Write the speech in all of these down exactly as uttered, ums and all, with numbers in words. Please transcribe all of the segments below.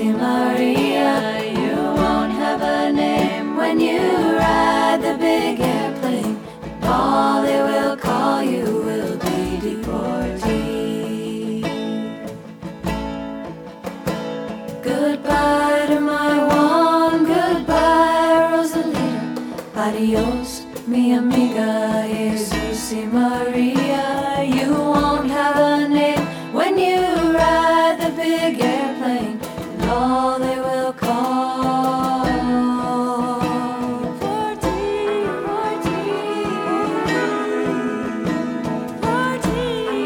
Maria. You won't have a name when you ride the big airplane. All they will call you will be deportee. Goodbye to my Juan, goodbye Rosalita. Adios, mi amiga, Jesus y Maria. You won't have a name when you ride the big airplane, and all they will call Portee, Portee, Portee,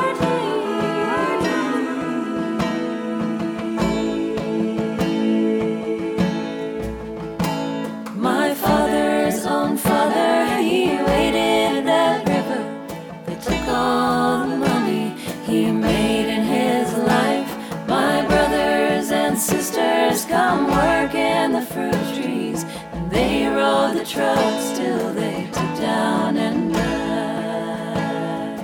Portee. My father's own father, he waded that river. They took all the money he made in his life. My brothers and sisters come work in the fruit trees, and they rode the trucks till they took down and died.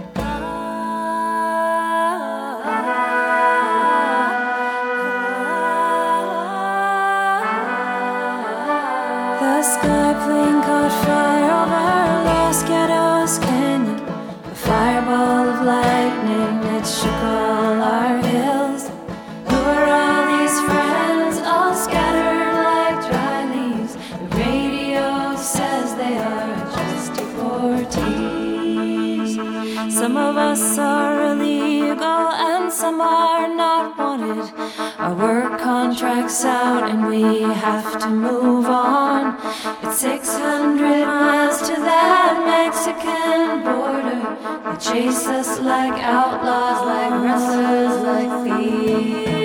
The sky plane caught fire over Los Gatos Canyon. A fireball of lightning, it shook all our hills. Who are all these friends, all scattered like dry leaves? The radio says they are just deportees. Some of us are illegal and some are not wanted. Our work contract's out and we have to move on. It's six hundred miles to that Mexican border. They chase us like outlaws, like wrestlers, like thieves.